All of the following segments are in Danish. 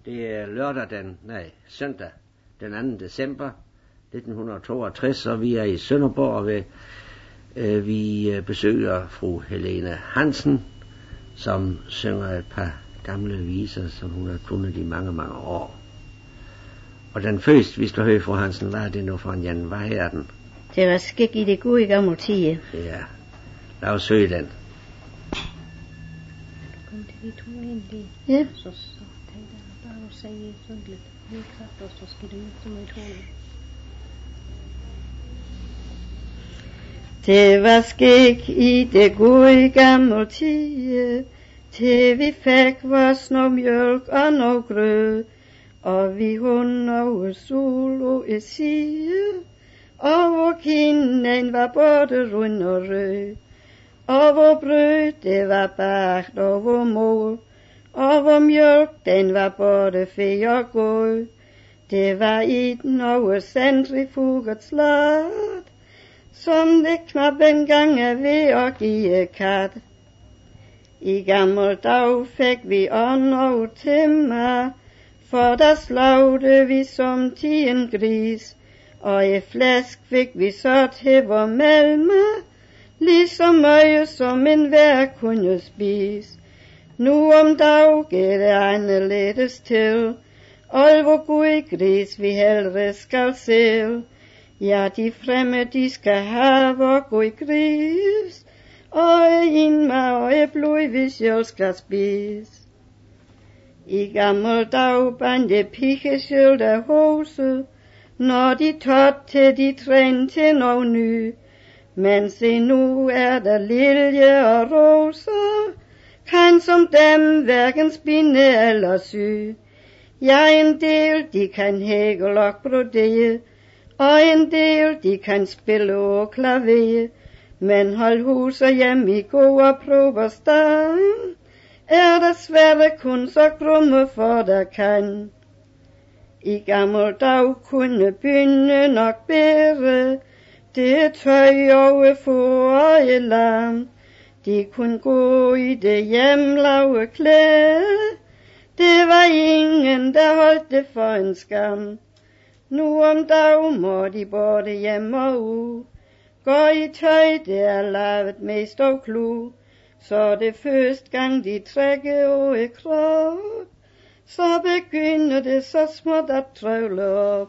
Det er søndag den 2. december 1962, og vi er i Sønderborg ved vi besøger fru Helene Hansen, som synger et par gamle viser, som hun har kunnet i mange, mange år. Og den første, vi skal høre fru Hansen, var det nu fra Jan. Hvad her den? Det var skik i det gode gamle tid. Ja, lad os søge den. Kom til vi to egentlig. Ja. Så tænkte jeg bare at sige sådan lidt lige kraft, og så skal det ud til mig tonen. Det var skik i det gode gamle tid, til vi fik vores noget mjølk og noget grød, og vi hun noget sol og et side, og hvor kinden var både rund og rød, og hvor brød det var bagt og hvor mor, og hvor mjølk den var både fe og god. Det var i noget centrifugert som det knap engang er ved at give kat. I gammel dag fik vi ånd og timmer, for der slagte vi som til en gris, og i flæsk fik vi så til vor melme, ligesom møje som en hver kunne spise. Nu om dag går det anderledes til, og hvor god gris vi hellere skal se. Ja, de fremme, de skal have vor god gris, og en og blod, hvis jeg skal spise. I gammel dag bandte pikeskjølt af hose, når de tåt til de træn til noget ny. Men se nu er der lilje og roser, kan som dem hverken spinde eller sy. Ja, en del de kan hægle og brodere, og en del de kan spille og klaver, men hold hus og hjem i gode proberstand, er der svære kun så grumme for der kan. I gammel dag kunne bynde nok bære, det tøj og for og lam, de kunne gå i det hjemlave klæde, det var ingen der holdt det for en skam. Nu om dag må de både hjem og ud, gå i tøj, det er lavet mest og klu, så det første gang de trækker og i krop, så begynder det så småt at trøvle op.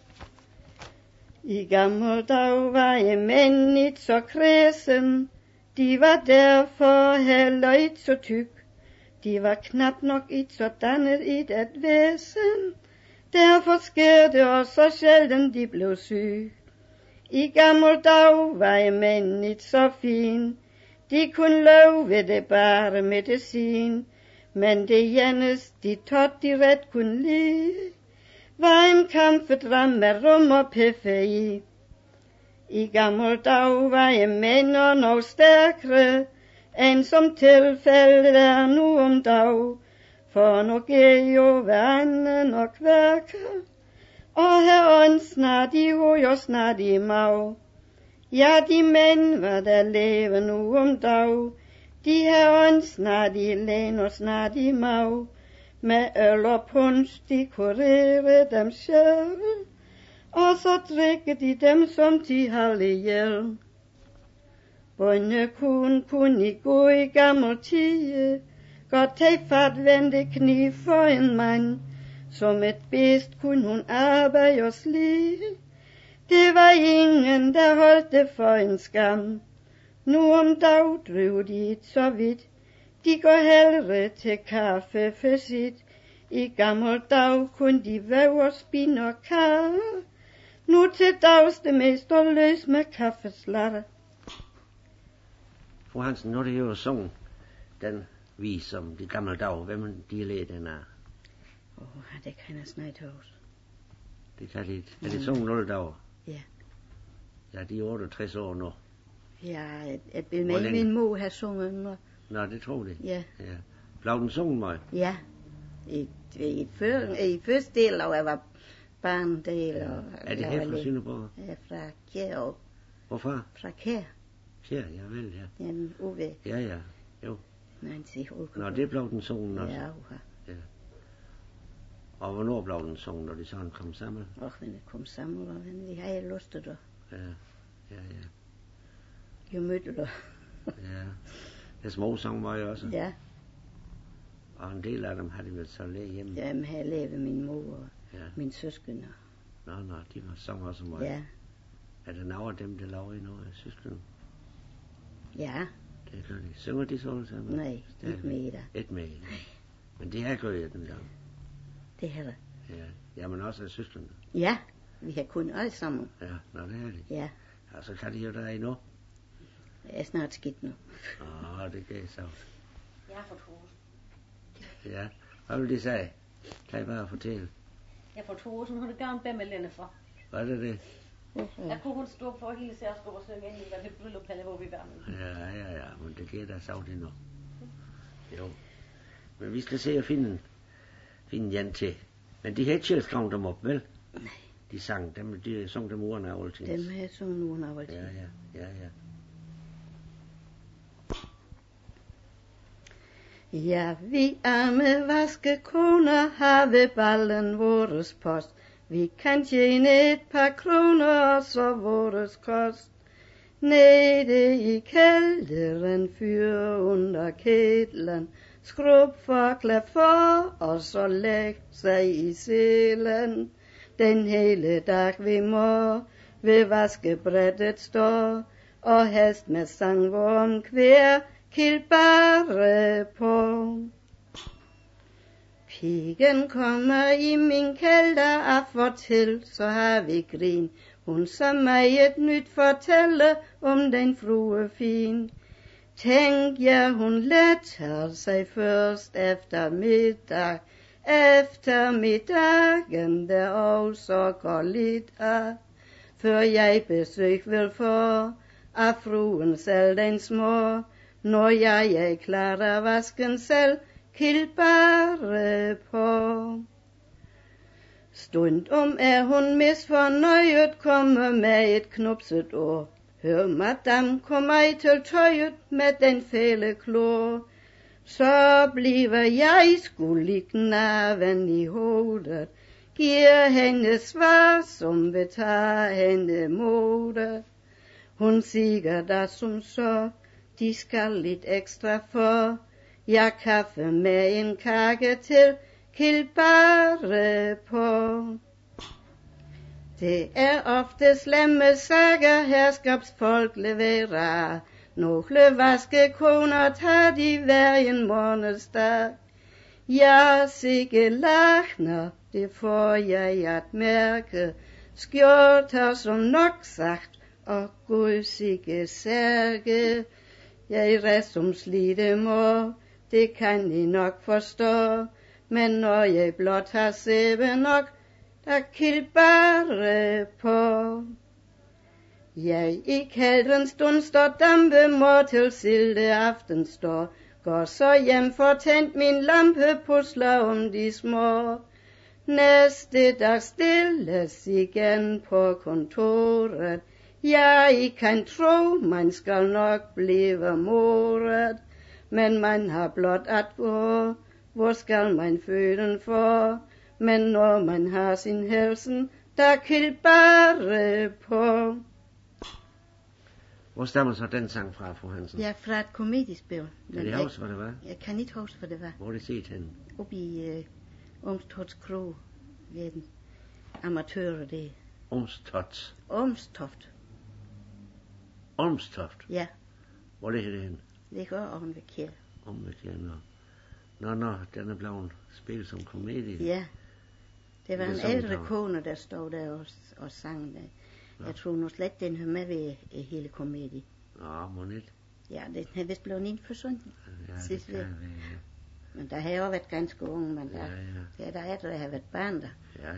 I gammel dag var jeg mænd ikke så kredsen, de var derfor heller ikke så tyk, de var knap nok ikke så dannet i et væsen, derfor sker det også så sjældent de blev syge. I gammel dag var jeg mænd ikke så fin, de kunne love ved det bare medicin, men det eneste de tot de ret kunne lide, var en kamfedram med rum og peffe i. I gammel dag var jeg mænd og noget stærkere, end som tilfældet er nu om dag, for nu gør jo hveranden og kværker, og herren snart i hoved og snart i mag. Ja, de mænd var der lever nu om dag, de herren snart i læn og snart i mag, med øl og punch de kurere dem selv, og så drikker de dem som de har ihjel. Bonde kunne i gå i gammel tid, godt tage fatvendte kniv for en mand, som et bedst kunne hun arbejde og slide. Det var ingen, der holdt det for en skam. Nu om dag driver de ikke så vidt, de går hellere til kaffe for sit. I gammel dag kunne de væve og spinde og kaffe, nu til dags det mest og løs med kaffeslatter. Fru Hansen, nu er det jo sunget den vis som de gamle dage. Hvem de led den af? Det kan jeg snart huske. Det kan de. Er det sunget 0 dage? Ja. Ja, de er 68 år nu. Ja, jeg vil med min mor have sunget nu. Nå, det tror jeg. Ja. Ja. Blev den sunget mig? Ja. I første del, og jeg var barndel. Ja. Er det her fra Sønderborg? Ja, fra Kjær. Hvorfor? Fra Kjær. Kjær, ja vel, ja. Jamen, Uwe. Ja, jo. Nej, Nå, det blev den sunget også. Ja, ja. Og hvornår blev den sunget, når de sådan kom sammen? Og når det kom sammen, og vi havde lyst til det. Ja. Jeg mødte det. Ja. Det små sang var jo også. Ja. Og en del af dem havde de vel så læge hjemme. Ja, men her levede min mor og min søskende. Nå, de var sang også meget. Ja. Er det nogle af dem, der laver i noget af søskende? Ja. Det gør de. Synger de så alle sammen? Nej, ikke med der. Ikke med. Men de har gjort den gang. Det her. Ja. Jamen også af søskende. Ja, vi har kun alle sammen. Ja, det er de. Ja. Ja, så kan de jo der endnu. Jeg er snart skidt nu. Det kan jeg så. Jeg har fået hos. Ja, hvad vil de sige? Kan I bare fortælle? Jeg har fået hos, hun har det gerne bæmme længe for. Hvad er det? Jeg kunne hun stå for hele sig og stå og synge ind i, hvad det bryllup eller hvor vi var med. Ja, men det giver der savt endnu. Jo. Men vi skal se at finde Jan til. Men de har ikke selv skrevet dem op, vel? Nej. De sang dem, de sang dem uden af altid. Dem har jeg sunget uden af altid. Ja. Ja, vi arme vaskekoner har ved ballen vores post. Vi kan tjene et par kroner, så vores kost. Nede i kælderen fyr under ketlen, skrub for klafor, og så læg sig i selen. Den hele dag vi må ved vaskebrættet stå, og hest med sangvorm kvær, kild bare på. Pigen kommer i min kælder og fortæl, så har vi grin. Hun så mig et nyt fortælle om den frue fin. Tænk jer, hun letter sig først efter middag. Eftermiddagen der også går lidt af. Før jeg besøg vil få af fruen selv den små. Når jeg er klar af vasken selv, kild bare på. Stundom er hun misfornøjet, kommer med et knupset ord. Hør, madame, kom ej til tøjet med den fæle klor. Så bliver jeg skulle knaven i hovedet, giver hende svar, som vil tage hende modet. Hun siger da som så, de skal lidt ekstra for. Jeg kaffe med en kage til, kild bare på. Det er ofte slemme sager, herskabsfolk leverer. Nogle vaskekoner tager de hver en månedsdag. Ja, sikke lachner, det får jeg at mærke. Skjorter som nok sagt, og gud sikke særke. Jeg er som slidte mor, det kan I nok forstå. Men når jeg blot har sæbe nok, der kild bare på. Jeg i kældrens stund står dampe, mor til silde aften står. Går så hjem for tændt min lampe, pusler om de små. Næste dag stilles igen på kontoret. Jeg kan tro, man skal nok blive moret. Men man har blot at gå, hvor skal man føden for? Men når man har sin helsen, der kild bare på. Hvor stammer så den sang fra, fru Hansen? Ja, fra et komediespil. Kan I huske, hvad det var? Jeg kan ikke huske, hvad det var. Hvor er det set henne? Oppe i Omstofts Kro, ved den amatører det. Omstoft. Ja. Hvor ligger det henne? Det går oven ved Kjell. Om ved Kjell, Nå, den er blevet spillet som komedie. Ja. Det var Det er en sådan, ældre der. kone, der stod der og sang der. Jeg tror nu slet, den hører med ved hele komedie. Nå, må ikke. Ja, den har vist blevet ind for sådan. Ja, det Sidst kan vi- være, Men der har jo været ganske unge, men der, Ja. der er der har været barn der. Ja.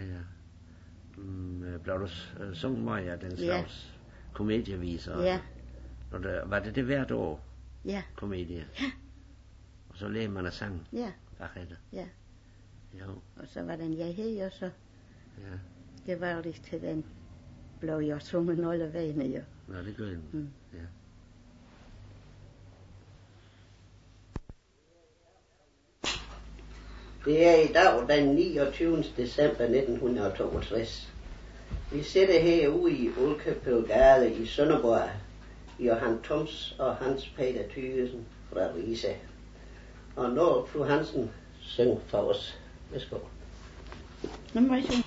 Blev der sunget meget af den slags komedieviser? Ja. Var det hvert år, Ja, komedie? Ja. Og så lærer man at sang ja, bagefter? ja. Jo, Og så var den jeg hed, og så ja. det var lidt til den blev jo sunget alle vegne, jo. Nå, det gør den. Mm. Ja. Det er i dag den 29. december 1962. Vi sidder herude i Ulkebølgade i Sønderborg. Johan Toms og Hans Peter Thygesen fra Riese. Og når fru Hansen synger for os. Værsgo. Nu må jeg synge.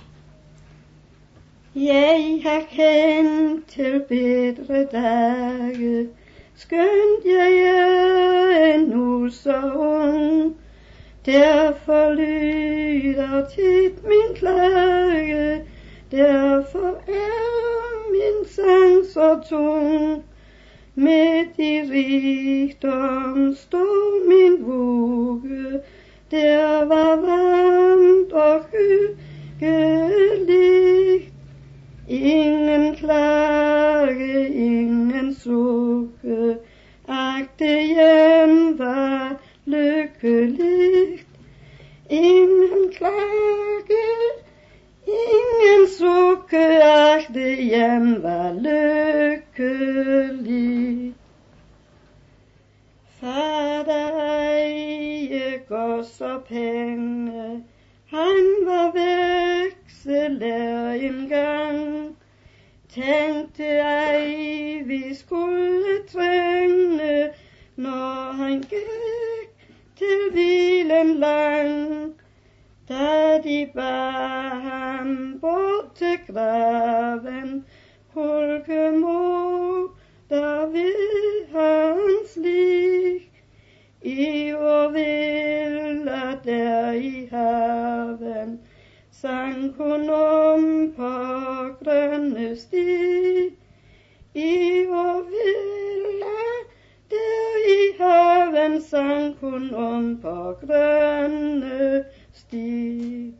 Jeg har kendt til bedre dage, skønt jeg er endnu så ung. Derfor lyder tit min klage, derfor er min sang så tung. Midt i rigdom stod min vugge, der var varmt og hyggeligt. Ingen klage, ingen sukke, ak det hjem var lykkeligt. Ingen klage, ingen sukke, ak det hjem var lykkeligt. Fader eje gods og penge, han var vekselærer engang. Tænkte ej, vi skulle trænge, når han gik til hvilen lang. Da de bar ham bort til graven, hulkemoder ved hans lig. I vor villa der i haven, sang hun om på grønne sti. I vor villa der i haven, sang hun om på grønne sti.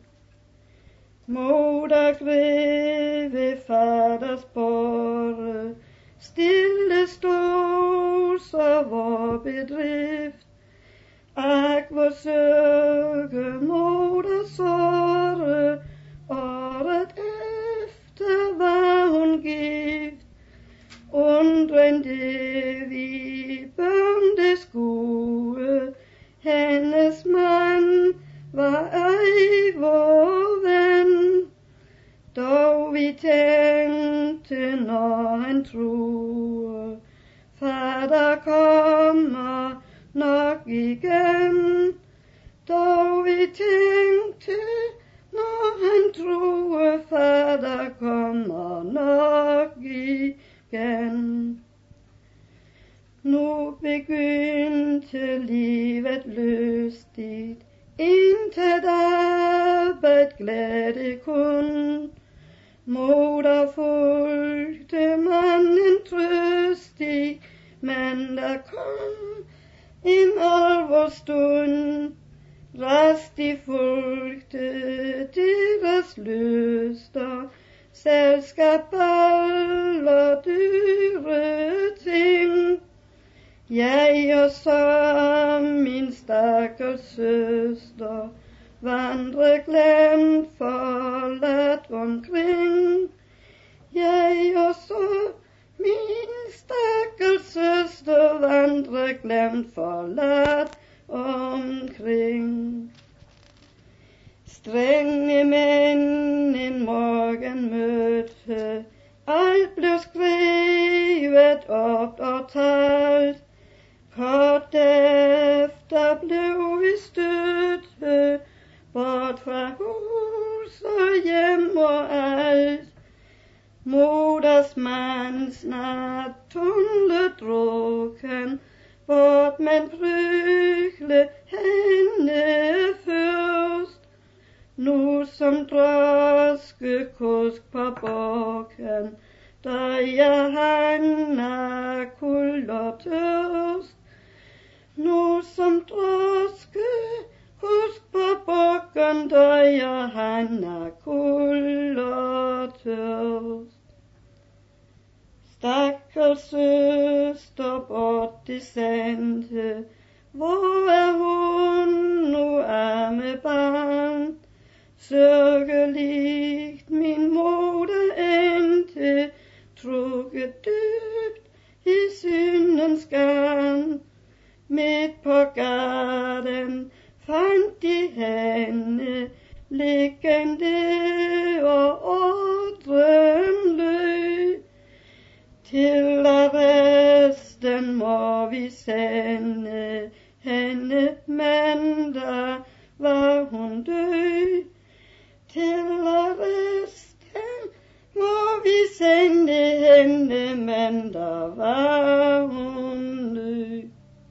Moder greve faders borre, stille stod så vor bedrift. Ak, hvor søge moder sorre, året efter var hun gift. Undrende vi børn det skue, hendes mand var ej vor ven. Dog vi tænkte, når han truer, fader kommer nok igen. Dog vi tænkte, når han truer, fader kommer nok igen. Nu begyndte livet lystigt, intet arbejde glæde kun. Moder fulgte manden trøstig, men der kom en alvorstund. Rast de fulgte deres lyster, selskab alle dyre ting. Jeg og så min stakkels søster vandre glemt forladt omkring. Jeg og så min stakkels søster vandre glemt forladt omkring. Strenge mænd en morgen mødte, alt blev skrevet op og talt. Kort efter blev vi støtte, bort fra hus og hjem og alt. Moders mand snart tunle drukken, bort men prygle hende først. Nu som droskekusk på bakken, drejer han af kuld og tørst. Nu som droskekusk på bakken, drejer han af kuld og tørst. Stakkels søster bort de sendte, hvor er hun nu arme barn? Sørgeligt min moder endte, trukket dybt i syndens garn. Midt på gaden fandt de hende, Til resten må vi sende hende mandag, var hun død. Til resten må vi sende hende mandag, var hun død.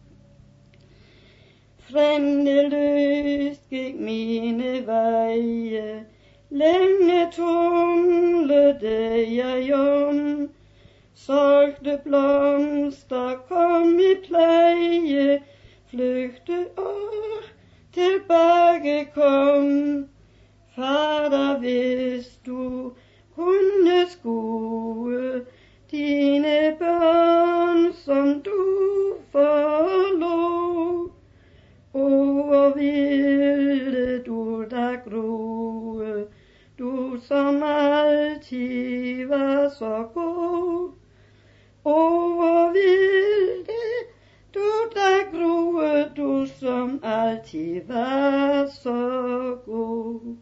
Frændeløst gik mine veje, længe tumlede jeg om. Solgte blomster, kom i pleje, flygte og tilbage kom. Fader, hvis du kunne skue dine børn, som du forlod, hvor ville du da grue, du som altid var så god. Hvor ville du da grue, du som altid var så god.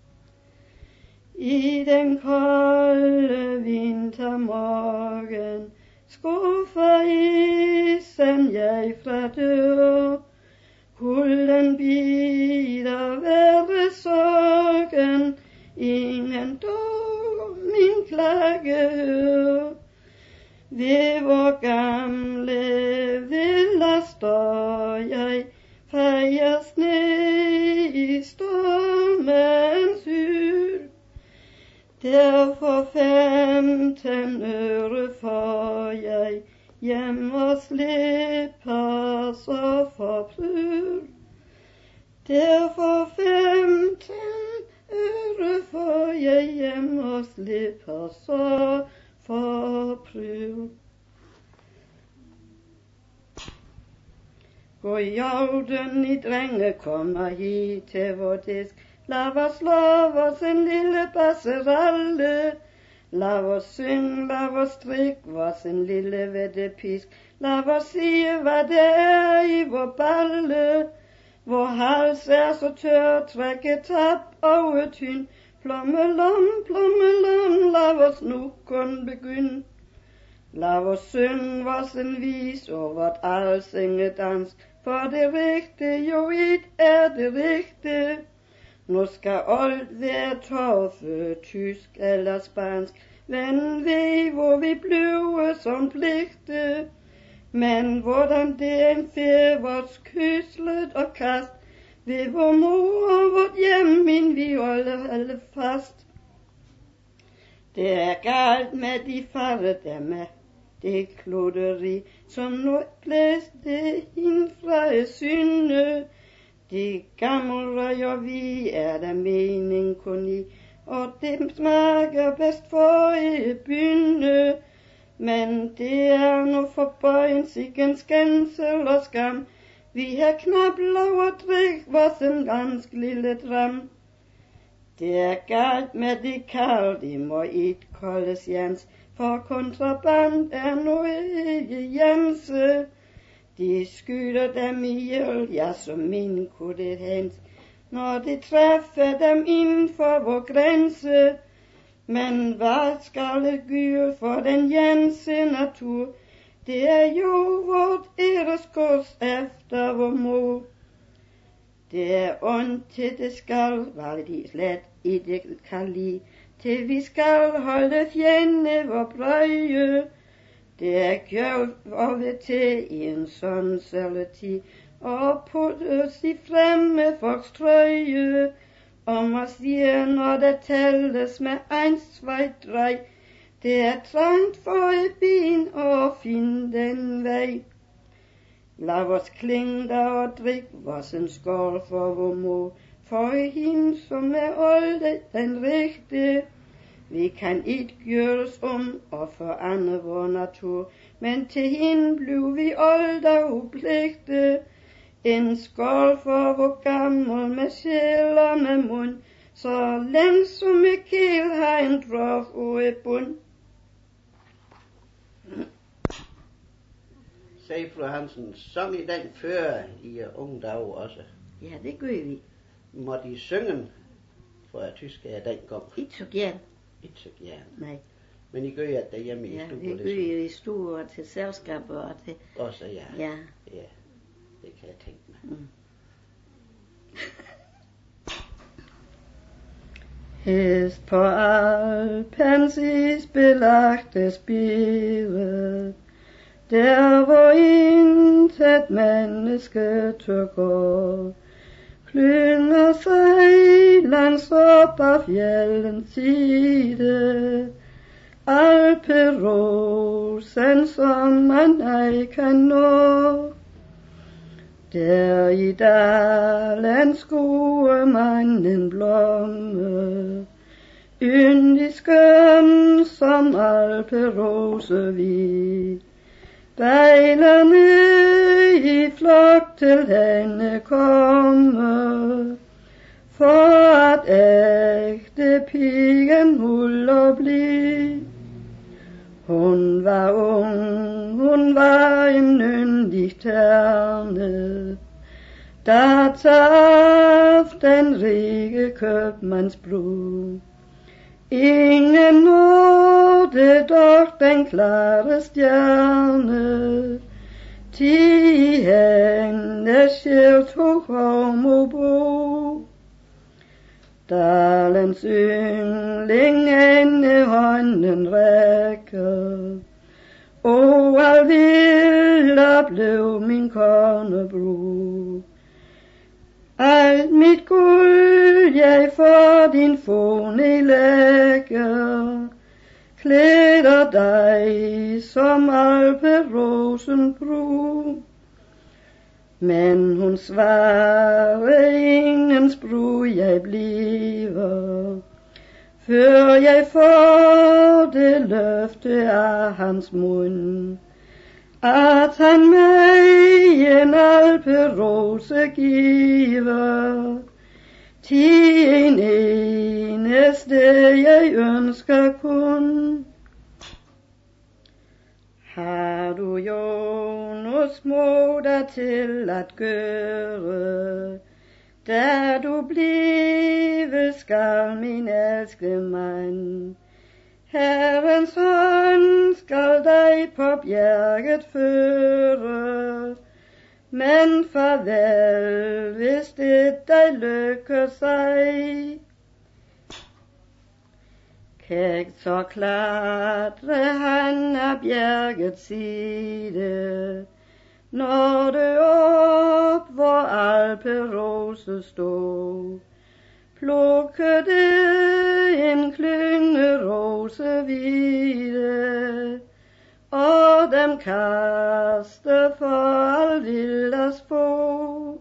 I den kolde vintermorgen skuffer isen jeg fra dør. Kulden bider være sorgen, ingen dog min klage hør. Ved vor gamle villa står jeg, fejres ned i stormens hyl. Derfor 15 øre får jeg, hjem og slipper så for pryl. Derfor 15 øre får jeg, hjem og slipper så for pryl. God jorden i drenge kommer hit til vor disk. Lad os slå os en lille basseralle. Lad os synge, lad os strikke os en lille vettepisk. Lad os sige, hvad det er i vor balle. Vor hals er så tør, trække tap og tyn. Plommelom, plommelom, lad os nu kun begynde. Lad os synge os en vis og vort alsinge dans. For det rigtige, jo it er det rigtige. Nu skal alt være toffe, tysk eller spansk. Hvem ved, hvor vi bliver som pligte. Men hvordan det en fer, vort kyslet og kast. Ved vor mor og vort hjem, min vi holde fast. Det er galt med de farve der med det kloderi, som nu blæste ind fra synde. De gamle og vi er der mening kun i, og det smager bedst for i bynde. Men det er nu for bøjen sikken skænsel og skam. Vi har knap lov at drikke vores en gansk lille dram. Det er galt med de kald, de må ikke koldes jans, for kontraband er nu ikke jense. De skyder dem ihjel, ja, som min kunne det hænde, når de træffer dem inden for vor grænse. Men hvad skal det gøre for den jense natur? Det er jo vort æreskurs efter vor mor. Det er ondt til det skal, hvad de slet ikke kan lide, til vi skal holde fjende vor brøje. Det er gjort og ved til i en sådan særlig og puttes i fremme folks trøje. Og man siger, når der tælles med 1, 2, 3, det er trangt for et ben og finde den vej. Lad os klinge og drikke vores en skål for vor mor, for hende som er olde den rigtige. Vi kan ikke gøres om og forandre vor natur, men til hende blev vi olde upligte. En skål for vor gammel med sjæl og med mund, så længe som i kæl har en drof og et bund. Sagde fru Hansen, sang I den før i unge dage også? Ja, det gør vi. Måtte I synge for at tyske den kom? Ikke så gerne. Ikke så gerne. Nej. Men I gør det derhjemme i Ja, stuen? vi gør i stuen og til selskaber og til... Også, ja. Ja. Ja, det kan jeg tænke mig. Hest på Alpens isbelagte spire, der hvor intet menneske tør gå, klynger sig langs op af fjellens side, Alperosen som man ej kan nå. Der i dalen skuer man en blomme, yndig skøn som alperose hvid. Bejlerne i flok til hende komme, for at ægte pigen huller bliv. Hun var ung, hun var en yndig terne, da traf den rige købmandsbrud. Ingen nåede dog den klare stjerne, ti hende sjæl tog Hormobro. Dalens yngling ende hånden rækker, og alvilda blev min konebro. Alt mit guld jeg for din fone lægger, klæder dig som alperosen brug. Men hun svarer ingens brud jeg bliver, før jeg får det løfte af hans mund, at han mig en alperose giver, til en eneste jeg ønsker kun. Har du Jonas moder til at gøre, da du blive skal min elskede mand. Herrens hånd skal dig på bjerget føre, men farvel, hvis det dig lykker sig. Kægt så klatre han af bjergets side, når det op, hvor alperose stod. Plukkede en klynge rose hvide, og dem kaste for alvildas få.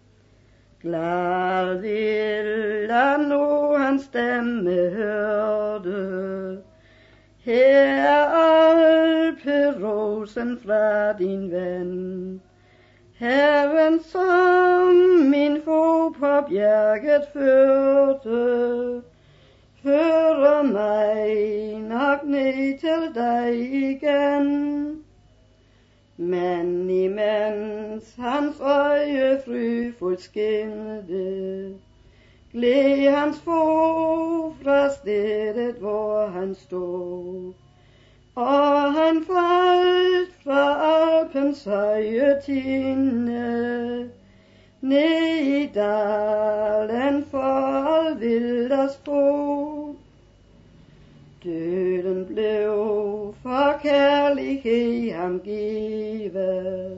Glad vilda nu hans stemme hørte, her er alperosen fra din ven. Herren som min fod på bjerget førte, fører mig nok ned til dig igen. Men imens hans øje frygtfuldt skinnede, gled hans fod fra stedet, hvor han stod. Og han faldt fra Alpens høje tinde, ned i dalen for alvildas fod. Døden blev for kærlighed ham givet,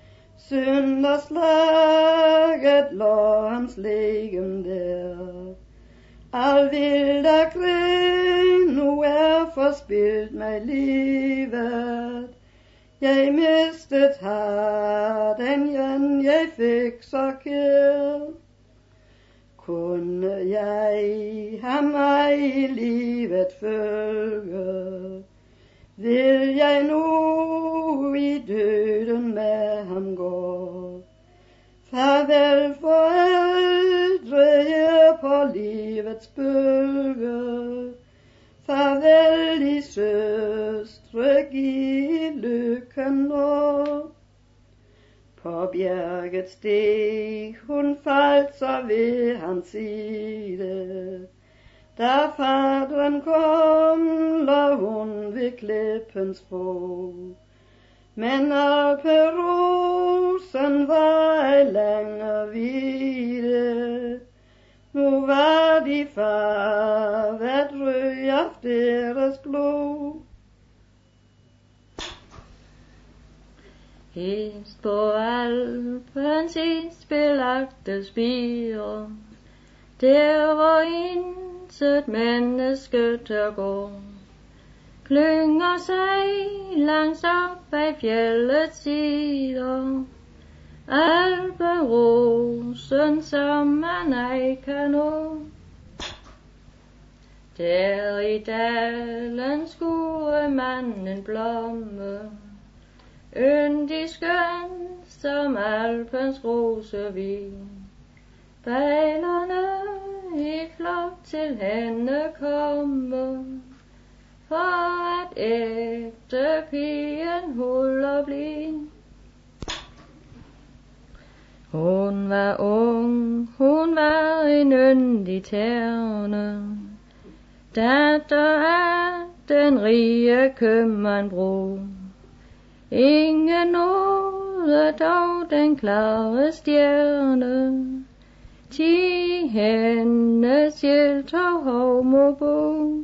synderslaget lå hans legem der. Alvilda gren, nu er forspildt mig livet. Jeg mistet her den jen jeg fik så kær. Kunne jeg ham mig i livet følge, vil jeg nu i døden med ham gå. Farvel forældre her på livets bølge, farvel I søstre, giv lykken nå. På bjerget steg hun, faldt så ved hans side. Da faderen kom, lå hun ved klippens fod. Men alperosen var ej længere hvide, nu var de farvet rød af deres blod. Hist på Alpens isbelagte spire, der hvor intet menneske tør gå, klynger sig langs op af fjellets sider, Alperosen som man ej kan nå. Der i dalen skue man en blomme, yndig skøn som Alpens rosevin. Bejlerne i flok til hende komme, for at ægte pigen holder blind. Hun var ung, hun var en yndig terne, datter af den rige købmand. Ingen nåede dog den klare stjerne, ti hendes hjælp tog hov bo.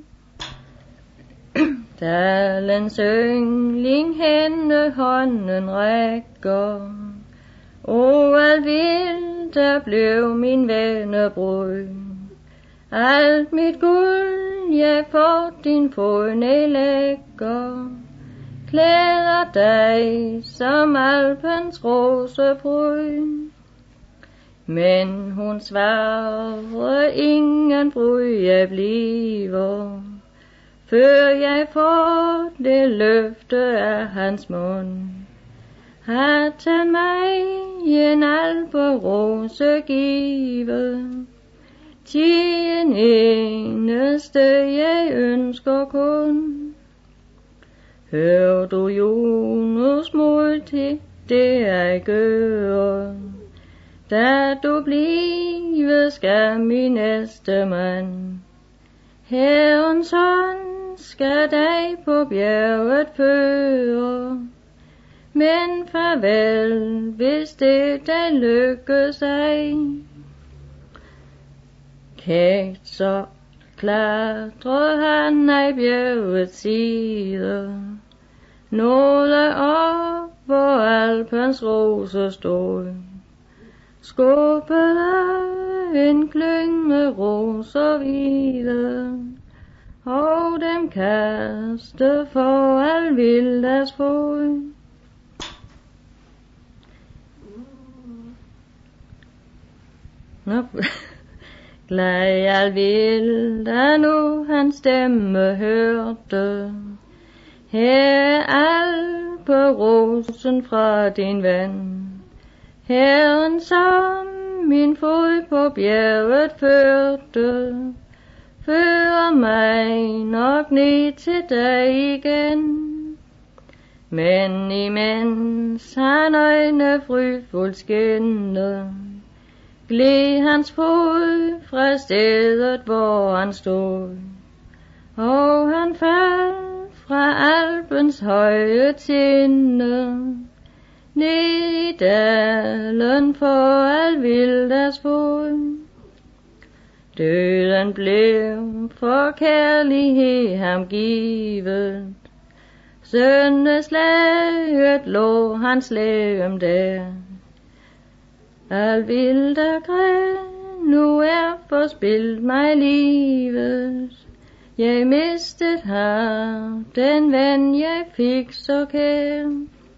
Dalens yngling hende hånden rækker, alt vildt der blev min vennebrud. Alt mit guld jeg får din fod lægger, klæder dig som Alpens rosebrud. Men hun svarer ingen brud jeg bliver, før jeg får det løfte af hans mund, at han mig en alperose give, til en eneste jeg ønsker kun. Hør du Jonas mod til det jeg gør, da du blive skal min næste mand. Herrens hånd skal dig på bjerget føre, men farvel, hvis det dig lykkes ej. Kægt så klatrer han af bjergets side, nåede op, hvor Alpens rose stod. Skubbede en klynge roser hvide, og dem kaste for al vildas fod. Glad al vilda nu hans stemme hørte, her alperosen fra din ven. Herren som min fod på bjerget førte, fører mig nok ned til dig igen. Men imens han øjne frygtfuldt skinnede, gled hans fod fra stedet hvor han stod, og han faldt fra Alpens høje tinde, ned i dalen for al vildas fod. Døden blev for kærlighed ham givet, søndeslaget lå hans legem der. Al vilda græd nu er forspildt mig livet, jeg mistede her den ven jeg fik så kær.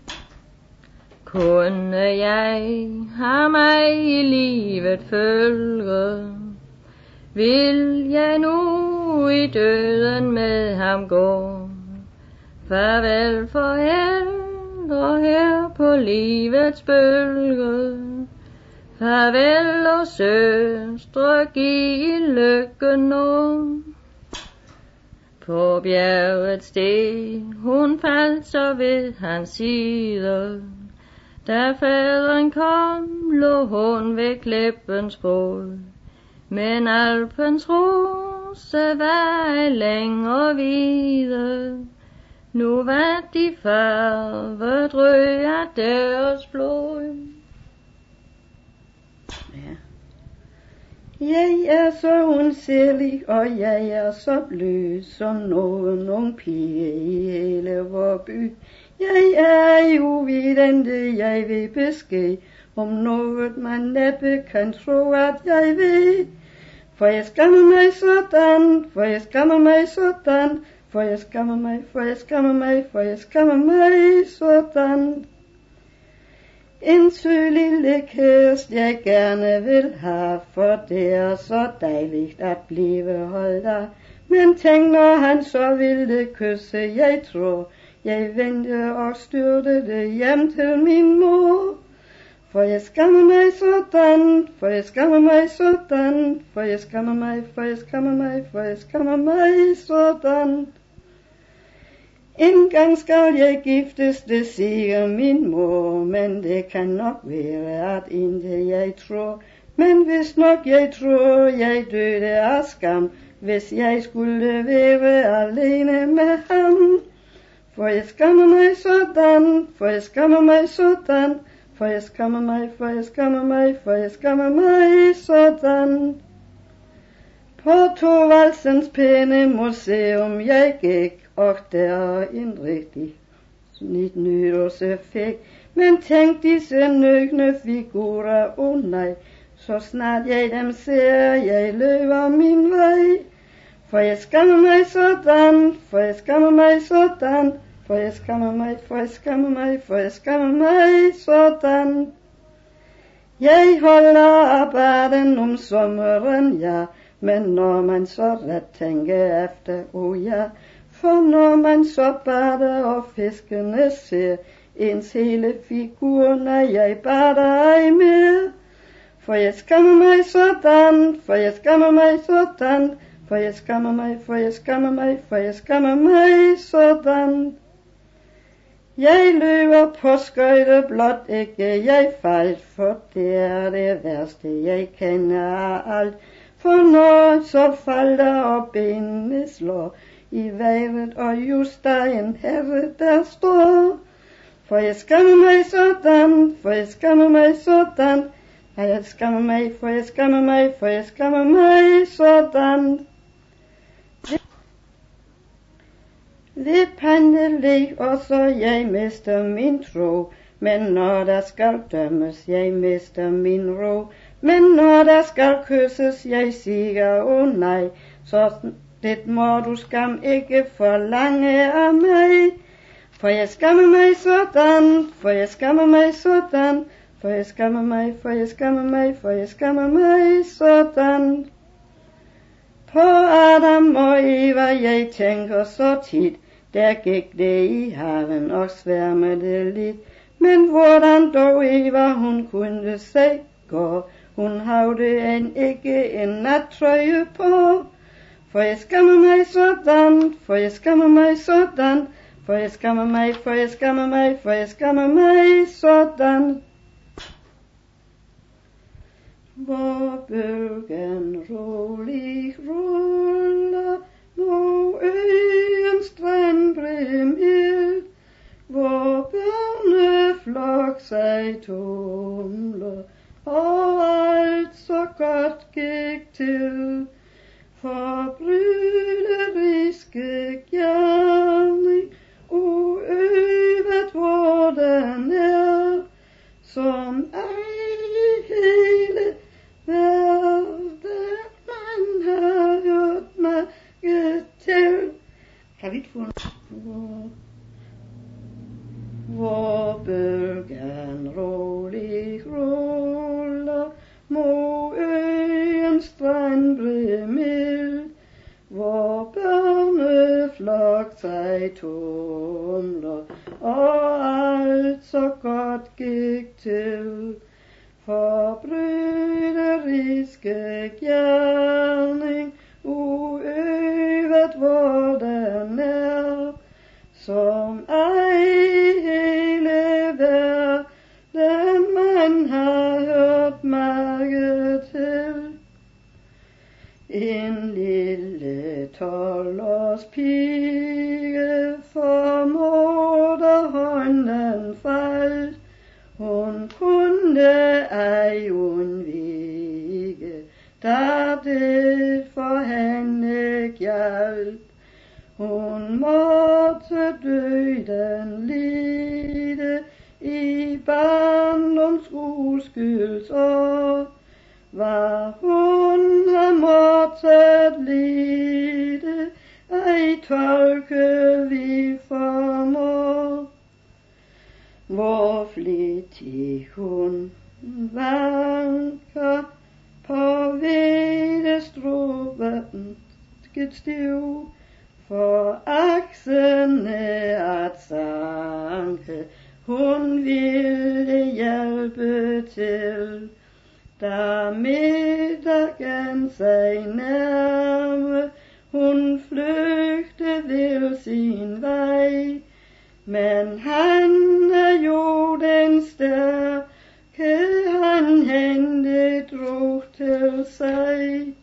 Kunne jeg have mig i livet følge, vil jeg nu i døden med ham gå. Farvel forældre her på livets bølge, farvel og søstre, giv lykke nu. På bjerget steg hun faldt så ved hans side, da faderen kom, lå hun ved klippens fod. Men Alpens rose var ej længere hvide, Nu var de farvet rød af deres blod. Ja. Jeg er så undselig, og jeg er så blød, som nogen ung pige i hele vor by. Jeg er uvidende, jeg vil besked om noget, man næppe kan tro, at jeg ved. For jeg skammer mig sådan, for jeg skammer mig sådan, for jeg skammer mig, for jeg skammer mig, for jeg skammer mig sådan. En sød lille kæreste jeg gerne vil have, for det er så dejligt at blive holdt af. Men tænk, når han så ville kysse, jeg tror, jeg vendte og styrtede hjem til min mor. For jeg skammer mig sådan, for jeg skammer mig sådan, for jeg skammer mig, for jeg skammer mig, for jeg skammer mig sådan. En gang skal jeg giftes, det siger min mor, men det kan nok være, at ikke jeg tror. Men hvis nok jeg tror, jeg døde af skam, hvis jeg skulle være alene med ham. For jeg skammer mig sådan, for jeg skammer mig sådan, for jeg skammer mig, for jeg skammer mig, for jeg skammer mig sådan. På Thorvaldsens pæne museum jeg gik, og der en rigtig snit nytårseffekt. Men tænk disse nøgne figurer, nej, så snart jeg dem ser, jeg løber min vej. For jeg skammer mig sådan, for jeg skammer mig sådan, for jeg skammer mig, for jeg skammer mig, for jeg skammer mig sådan. Jeg holder af baden om sommeren, ja, men når man så ret tænker efter, ja, for når man så bader og fiskene ser ens hele figur, når jeg bader ej mere. For jeg skammer mig sådan, for jeg skammer mig sådan, for jeg skammer mig, for jeg skammer mig, for jeg skammer mig sådan. Jeg løber på skøjte, blot ikke jeg faldt, for det er det værste jeg kender af alt. For når så falder og benene slår i vejret, og just der en herre der står. For jeg skammer mig sådan, for jeg skammer mig sådan, for jeg skammer mig, for jeg skammer mig, for jeg skammer mig sådan. Ved pandelig også jeg mister min tro, men når der skal dømmes, jeg mister min ro. Men når der skal kysses, jeg siger, nej, så det må du skam ikke forlange af mig. For jeg skammer mig sådan, for jeg skammer mig sådan, for jeg skammer mig, for jeg skammer mig, for jeg skammer mig sådan. På Adam og Eva jeg tænker så tit, der gik det i haven og sværmede lidt. Men hvordan dog Eva hun kunne se gå, hun havde ikke en nattrøje på. For jeg skammer mig sådan, for jeg skammer mig sådan, for jeg skammer mig, for jeg skammer mig, for jeg skammer mig sådan. Hvor bølgen rolig ruller mod øens strand brimhild, hvor børneflok sig tumler, og alt så godt gik til. For bryderiske gerning, uøvet hvor den er, som ej hele verden man har hørt mærke til. Kan vi ikke få hvor bølgen rolig ruller mod øens strand brimhild, hvor børneflok sig tumler, og alt så godt gik til. For bryderiske gerning, uøvet hvor den er, som ej hele verden man har hørt mærke til. En lille 12-års pige for skyldsår, hvad hun har måttet lide, ej tolke vi formår. Hvor flittig hun vanker på hvedestruben stiv, for aksene at sanke, hun ville hjælpe til. Da middagen sig nærme, hun flygte vil sin vej, men han er jo den stærke, han hende drog til sig.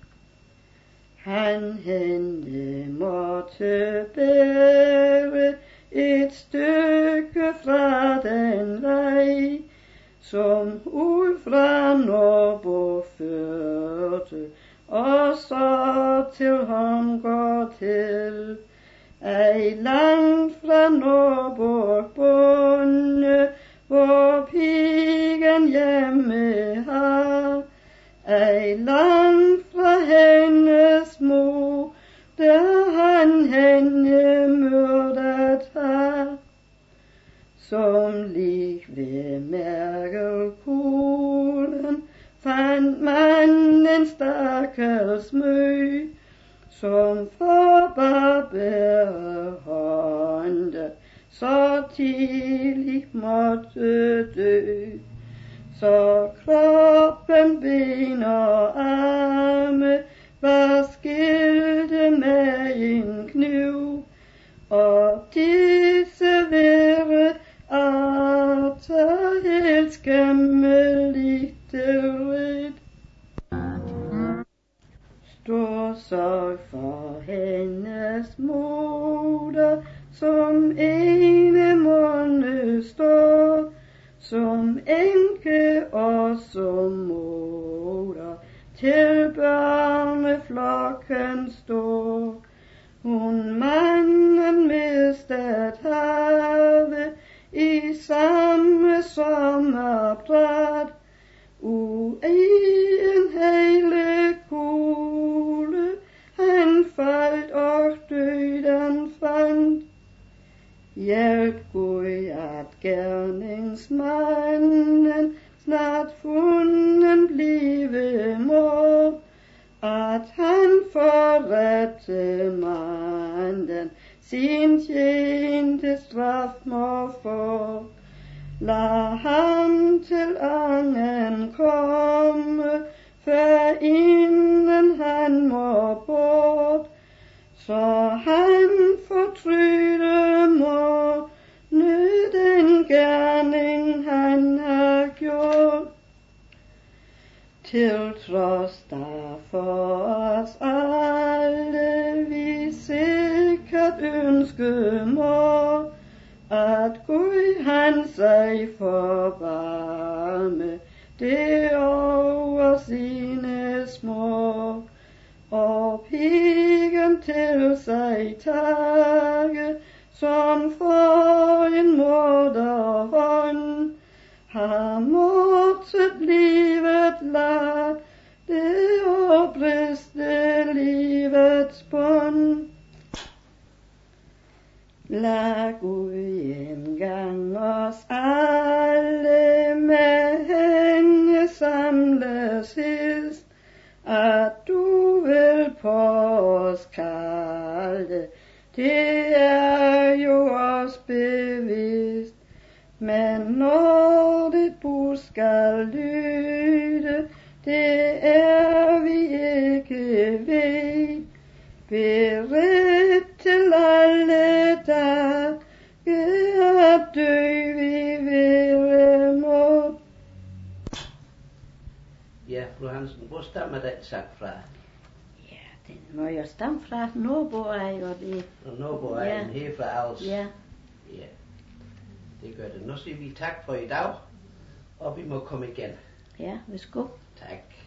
Han hende måtte bære et stykke fra den vej, som ud fra Norrbo førte, og så til ham går til. Ej langt fra Norrbo bonde, hvor pigen hjemme har, ej langt fra hendes mor, der han hende myrdet har. Som lig ved mærkelkuglen fandt man en stakkels mø, som for barbære hånde så tidligt måtte dø. Så kroppen, ben og arme var skilte med en kniv, og disse være arter helt skæmmeligt rid. Stor sorg for hendes moder, som ene måned står, som enke og som moder, til børneflokken står. Hun manden mistet have i samme sommerbræt, i en hele kugle, han faldt og døden fandt. Hjælp Gud, at gerningsmanden snart funden blive må, at han forrette manden sin tjente straf må få. Lad ham til angen komme, før inden han må bort, så han fortryde må nød den gerning han har gjort. Til trods derfor os alle vi sikkert ønske må, at Gud han sig forbarme det over sine små, og pigen til sig tage, som for en moderhånd har måttet livet lade og briste livets bånd. Lad Gud engang os alle med hende samles sidst, at du vil på os kalde, det er jo os bevidst. Men når det bud skal lyde, det er vi ikke ved. Beredt til alle dage, at dø vi være må. Ja, fru Hansen, hvor stammer den sagt fra? Ja, den må jo stamme fra Norrbo er jo det. Og Norrbo er den her fra Als. Ja. Ja, det gør det. Nu siger vi tak for i dag, og vi må komme igen. Ja, værsgo. Tak.